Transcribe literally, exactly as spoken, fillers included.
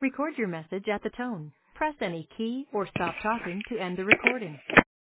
Record your message at the tone. Press any key or stop talking to end the recording.